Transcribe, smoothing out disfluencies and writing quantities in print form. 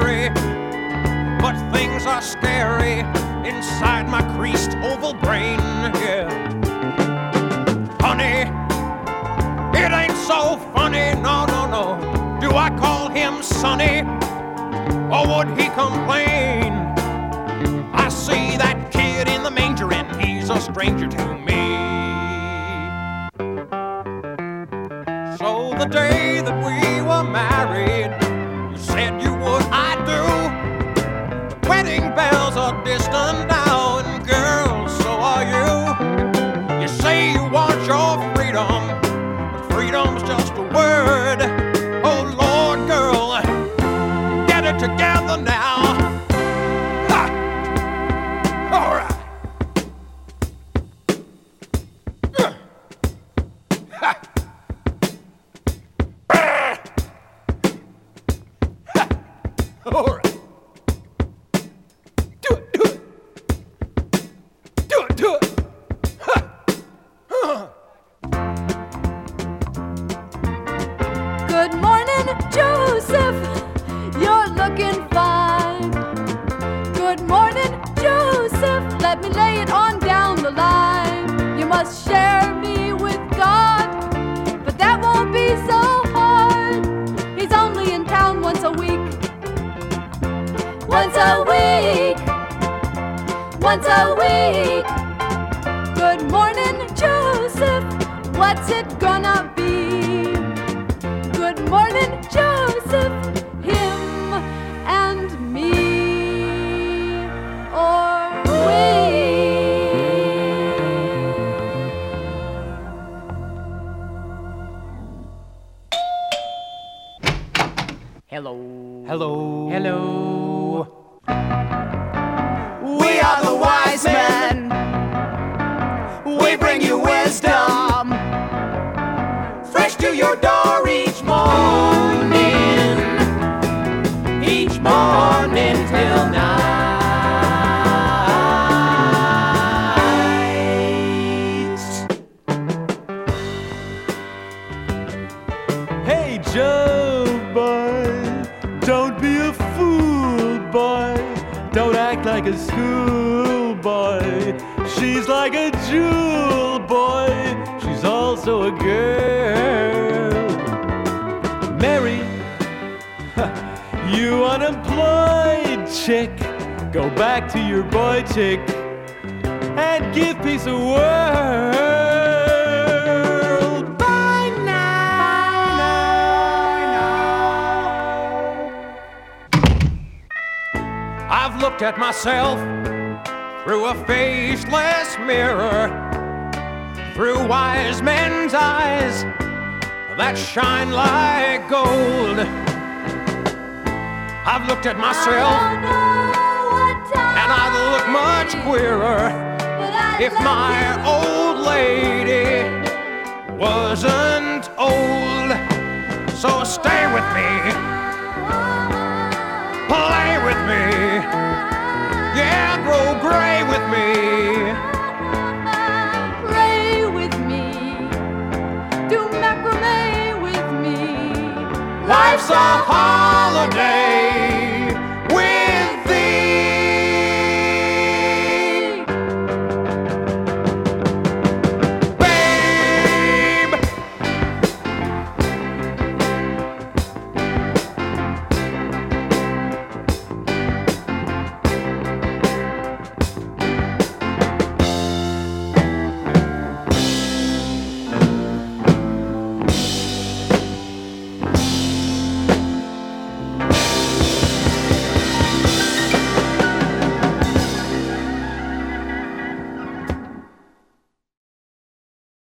merry, but things are scary inside my creased oval brain, yeah. Honey, it ain't so funny, no, no, no. Do I call him Sonny, or would he complain? I see that kid in the manger and he's a stranger to me. So the day that we were married, you said you would, I do. Wedding bells are distant now, and girl, so are you. You say you want your freedom, but freedom's just a word. Oh Lord, girl, get it together now. Ha! All right. Ha! All right. Do it, do it. Do it, do it. Ha. Good morning, Joseph. You're looking fine. Good morning, Joseph. Let me lay it on down the line. You must share me with God, but that won't be so hard. He's only in town once a week. Once a week. Once a week. Good morning, Joseph. What's it gonna be? Good morning, Joseph. Him and me, or we. Hello. Hello. Hello. We are the wise men. We bring you wisdom, fresh to your door each morning till night. Hey, Joe, boy, don't be a fool, boy. Don't act like a schoolboy. She's like a jewel, boy. She's also a girl. Mary, you unemployed chick, go back to your boy chick and give peace a whirl. Bye now. I've looked at myself through a faceless mirror, through wise men's eyes that shine like gold. I've looked at myself and I'd look much queerer if my old lady wasn't old. So stay with me, play with me, yeah, grow gray with me. Pray with me, do macrame with me. Life's a hard